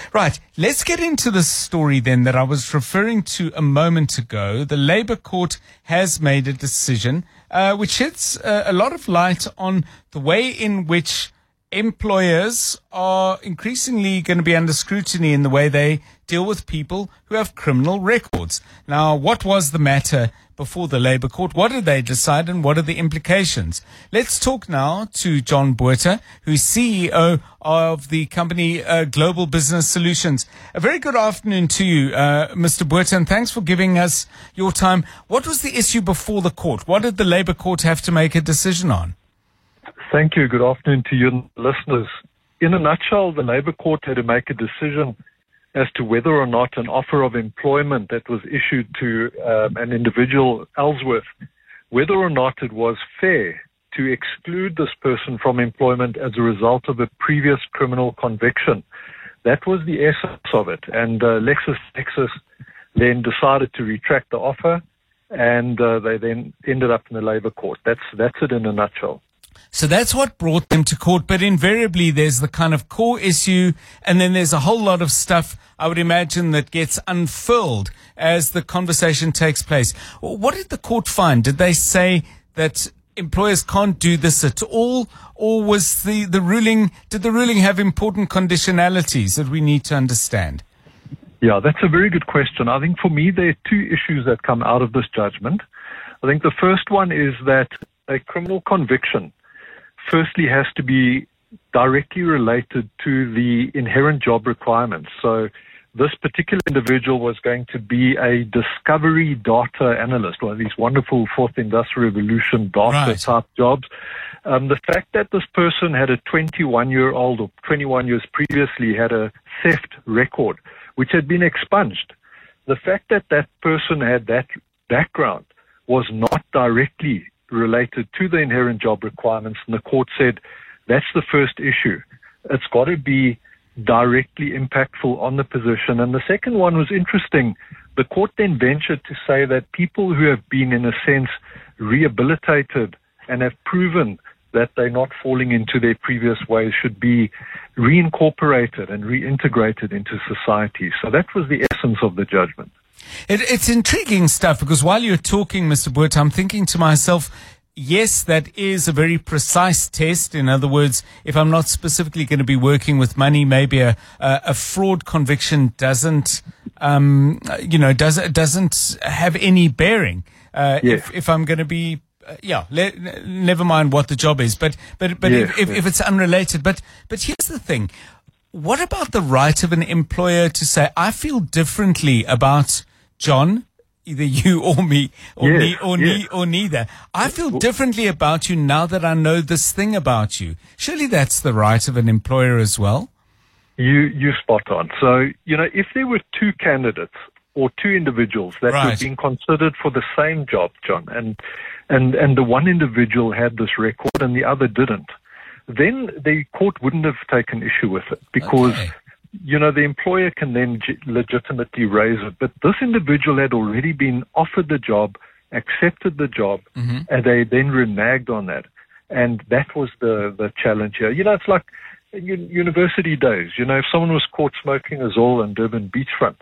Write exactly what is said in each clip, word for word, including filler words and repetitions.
Right, let's get into the story then that I was referring to a moment ago. The Labour Court has made a decision uh, which sheds uh, a lot of light on the way in which employers are increasingly going to be under scrutiny in the way they deal with people who have criminal records. Now, what was the matter before the Labour Court? What did they decide, and what are the implications? Let's talk now to John Botha, who's C E O of the company uh, Global Business Solutions. A very good afternoon to you, uh, Mister Botha, and thanks for giving us your time. What was the issue before the court? What did the Labour Court have to make a decision on? Thank you. Good afternoon to you listeners. In a nutshell, the Labour Court had to make a decision as to whether or not an offer of employment that was issued to um, an individual, Ellsworth, whether or not it was fair to exclude this person from employment as a result of a previous criminal conviction. That was the essence of it. And uh, LexisNexis then decided to retract the offer, and uh, they then ended up in the Labour Court. That's, that's it in a nutshell. So that's what brought them to court, but invariably there's the kind of core issue, and then there's a whole lot of stuff, I would imagine, that gets unfurled as the conversation takes place. What did the court find? Did they say that employers can't do this at all, or was the, the ruling, did the ruling have important conditionalities that we need to understand? Yeah, that's a very good question. I think for me there are two issues that come out of this judgment. I think the first one is that a criminal conviction firstly has to be directly related to the inherent job requirements. So this particular individual was going to be a discovery data analyst, one of these wonderful fourth industrial revolution data Right. type jobs. Um, the fact that this person had a twenty-one-year-old or twenty-one years previously had a theft record, which had been expunged, the fact that that person had that background was not directly related to the inherent job requirements, and the court said that's the first issue. It's got to be directly impactful on the position. And the second one was interesting. The court then ventured to say that people who have been, in a sense, rehabilitated and have proven that they're not falling into their previous ways should be reincorporated and reintegrated into society. So that was the essence of the judgment. It, it's intriguing stuff, because while you're talking, Mister Botha, I'm thinking to myself, yes, that is a very precise test. In other words, if I'm not specifically going to be working with money, maybe a, a, a fraud conviction doesn't, um, you know, does, doesn't have any bearing. Uh, Yes. if, if I'm going to be, uh, yeah, le- never mind what the job is, but, but, but Yes, if, if, yes. if it's unrelated, but, but here's the thing. What about the right of an employer to say, I feel differently about John, either you or me, or Yes, me or yes. me or neither. I feel differently about you now that I know this thing about you. Surely that's the right of an employer as well. You you spot on. So, you know, if there were two candidates or two individuals that were Right. being considered for the same job, John, and and and the one individual had this record and the other didn't, then the court wouldn't have taken issue with it, because Okay. you know, the employer can then g- legitimately raise it. But this individual had already been offered the job, accepted the job, Mm-hmm. and they then reneged on that. And that was the, the challenge here. You know, it's like u- university days. You know, if someone was caught smoking a Zoll in Durban beachfront,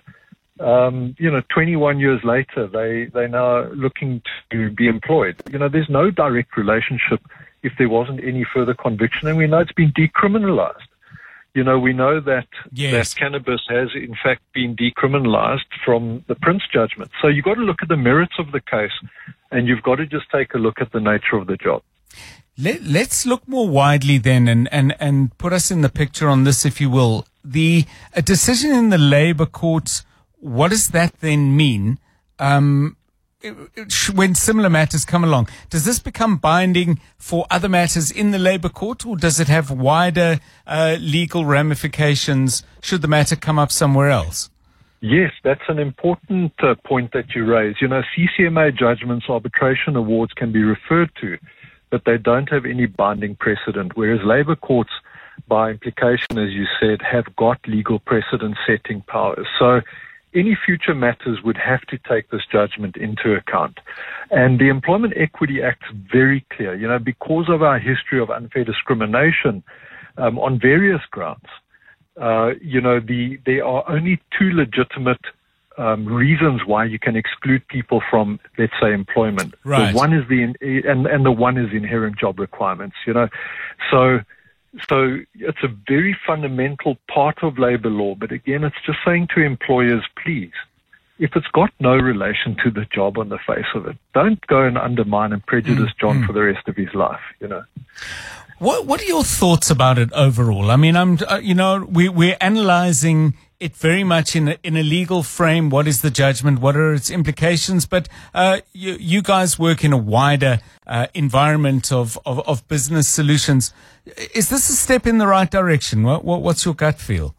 um, you know, twenty-one years later, they, they're now looking to be employed. You know, there's no direct relationship if there wasn't any further conviction. And we know it's been decriminalized. You know, we know that, Yes. that cannabis has, in fact, been decriminalized from the Prince judgment. So you've got to look at the merits of the case, and you've got to just take a look at the nature of the job. Let, let's look more widely then, and, and, and put us in the picture on this, if you will. The a decision in the Labour courts, what does that then mean? Um, it- it- sh- when similar matters come along, does this become binding for other matters in the Labour court, or does it have wider uh, legal ramifications should the matter come up somewhere else? Yes, that's an important uh, point that you raise. You know, C C M A judgments, arbitration awards can be referred to, but they don't have any binding precedent, whereas Labour courts, by implication, as you said, have got legal precedent-setting powers. So any future matters would have to take this judgment into account. And the Employment Equity Act is very clear. You know, because of our history of unfair discrimination um, on various grounds, uh, you know, the there are only two legitimate um, reasons why you can exclude people from, let's say, employment. Right. The one is the and and the one is inherent job requirements. You know, so so it's a very fundamental part of labor law. But again, it's just saying to employers, please, if it's got no relation to the job on the face of it, don't go and undermine and prejudice mm, John mm. for the rest of his life. You know. What What are your thoughts about it overall? I mean, I'm, uh, you know, we we're analysing it very much in a, in a legal frame. What is the judgment? What are its implications? But uh, you you guys work in a wider uh, environment of, of of business solutions. Is this a step in the right direction? What, what what's your gut feel?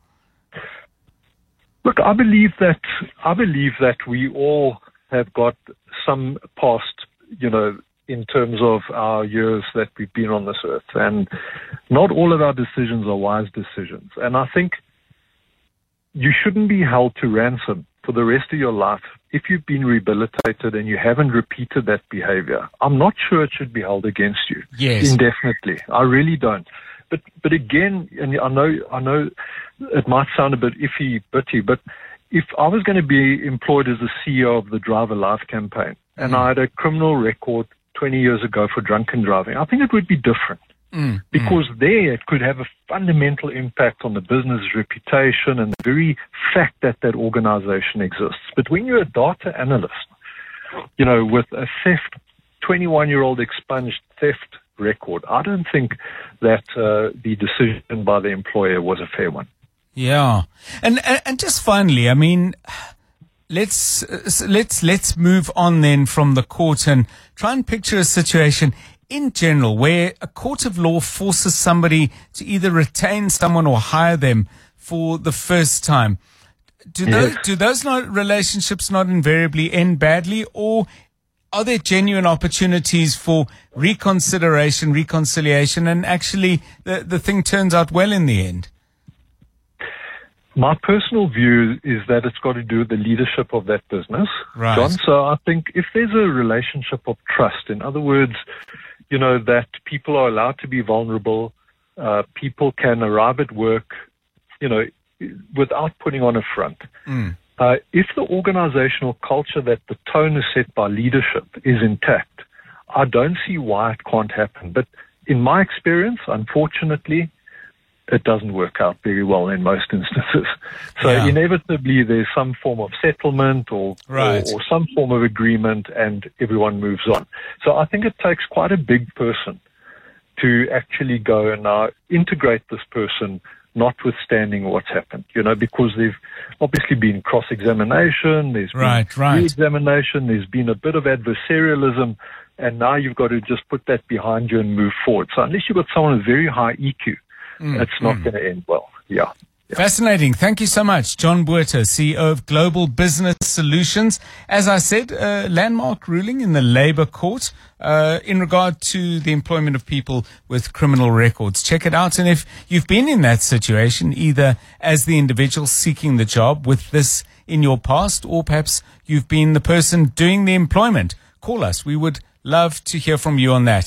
Look, I believe that I believe that we all have got some past, you know, in terms of our years that we've been on this earth. And not all of our decisions are wise decisions. And I think you shouldn't be held to ransom for the rest of your life if you've been rehabilitated and you haven't repeated that behavior. I'm not sure it should be held against you yes. indefinitely. I really don't. But but again, and I know I know it might sound a bit iffy, bitty, but if I was going to be employed as the C E O of the Driver Life campaign and mm. I had a criminal record twenty years ago for drunken driving, I think it would be different mm, because mm. there it could have a fundamental impact on the business reputation and the very fact that that organization exists. But when you're a data analyst, you know, with a theft, twenty-one-year-old expunged theft record, I don't think that uh, the decision by the employer was a fair one. Yeah. And, and just finally, I mean, Let's let's let's move on then from the court and try and picture a situation in general where a court of law forces somebody to either retain someone or hire them for the first time. Do those Yes. do those not, relationships not invariably end badly, or are there genuine opportunities for reconsideration, reconciliation, and actually the the thing turns out well in the end? My personal view is that it's got to do with the leadership of that business, right. John. So I think if there's a relationship of trust, in other words, you know, that people are allowed to be vulnerable, uh, people can arrive at work, you know, without putting on a front. Mm. Uh, if the organizational culture that the tone is set by leadership is intact, I don't see why it can't happen. But in my experience, unfortunately, it doesn't work out very well in most instances. So yeah. inevitably there's some form of settlement or, right. or or some form of agreement and everyone moves on. So I think it takes quite a big person to actually go and now integrate this person, notwithstanding what's happened, you know, because there's obviously been cross-examination, there's right, been right. re-examination, there's been a bit of adversarialism, and now you've got to just put that behind you and move forward. So unless you've got someone with very high E Q, Mm, it's not mm. going to end well. Yeah. yeah. Fascinating. Thank you so much, John Botha, C E O of Global Business Solutions. As I said, a landmark ruling in the Labour Court uh, in regard to the employment of people with criminal records. Check it out. And if you've been in that situation, either as the individual seeking the job with this in your past, or perhaps you've been the person doing the employment, call us. We would love to hear from you on that.